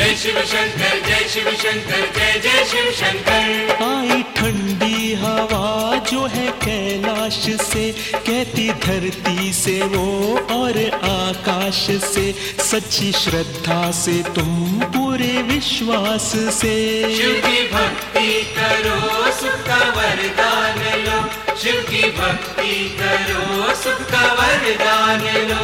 जय शिव शंकर, जय शिव शंकर, जय जय शिव शंकर। आई ठंडी हवा जो है कैलाश से, कहती धरती से वो और आकाश से, सच्ची श्रद्धा से तुम पूरे विश्वास से। शिव की भक्ति करो सुख का वरदान लो, शिव की भक्ति करो सुख का वरदान लो।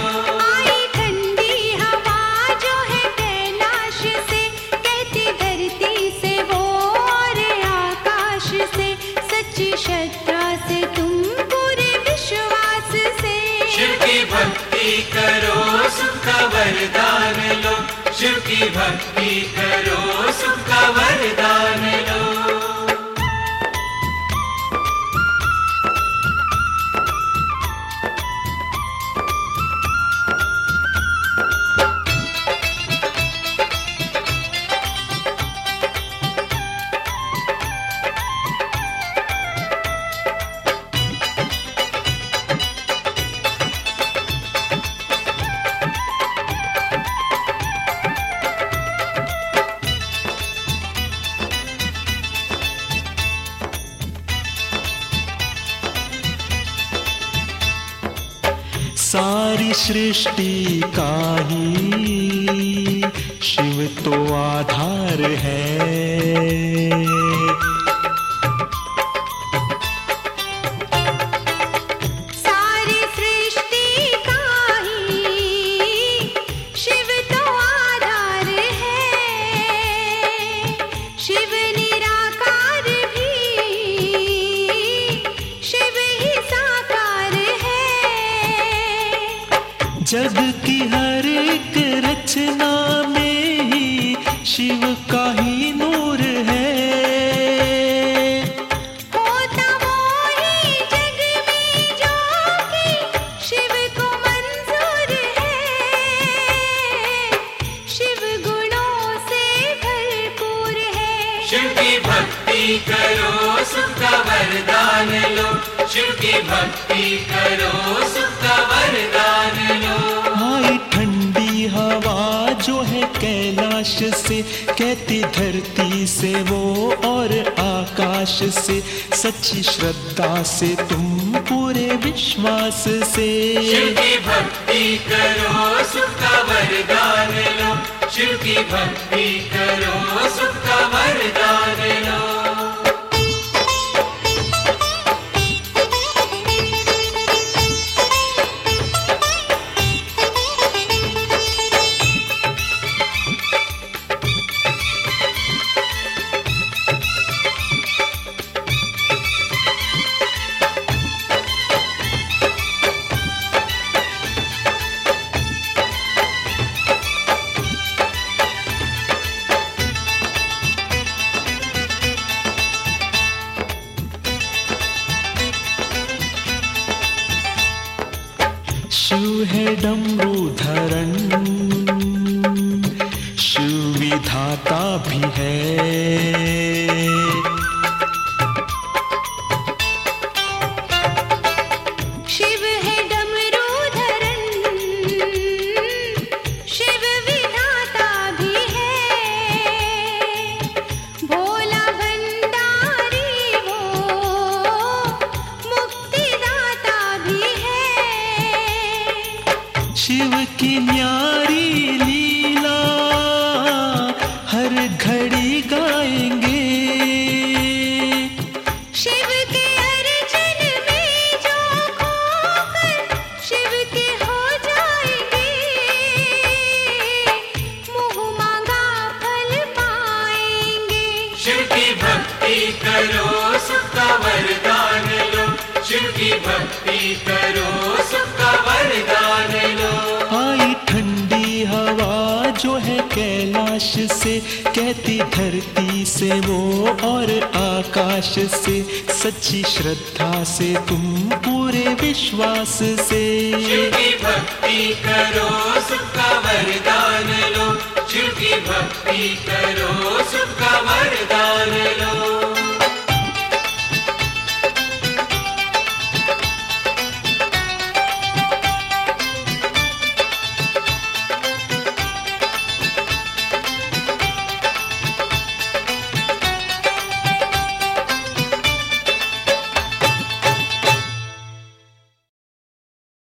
श्रद्धा से तुम पूरे विश्वास से। शिव की भक्ति करो सुख का वरदान लो, शिव की भक्ति करो सुख का वरदान लो। सारी सृष्टि का ही शिव तो आधार है। सारी सृष्टि का ही शिव तो आधार है। शिव निराकार भी शिव ही साकार है। जग की हर एक रचना में ही शिव का ही नूर है। होता वो ही जग में जो कि शिव को मंजूर है। शिव गुणों से भरपूर है। शिव की भक्ति करो सुख का वरदान लो, शिव की भक्ति करो सुख का वरदान लो। आई ठंडी हवा जो है कैलाश से, कहती धरती से वो और आकाश से, सच्ची श्रद्धा से तुम पूरे विश्वास से। शिव की भक्ति करो सुख का वरदान लो, शिव की भक्ति करो सुख का वरदान लो। शिव है डमरू धरण, शिव विधाता भी है। शिव है डमरू धरण, शिव विधाता भी है। भोला भंडारी वो मुक्तिदाता भी है। शिव की न्यारी लीला हर घड़ी गाएंगे। शिव के अर्चन में जो खोकर शिव के हो जाएंगे। मुँह मांगा फल पाएंगे। शिव की भक्ति करो सुख का वरदान लो, शिव की भक्ति करो सुख का वरदान लो। आई ठंडी हवा जो है कैलाश से, कहती धरती से वो और आकाश से, सच्ची श्रद्धा से तुम पूरे विश्वास से। शिव की भक्ति करो सुख का वरदान लो, शिव की भक्ति करो सुख का वरदान लो।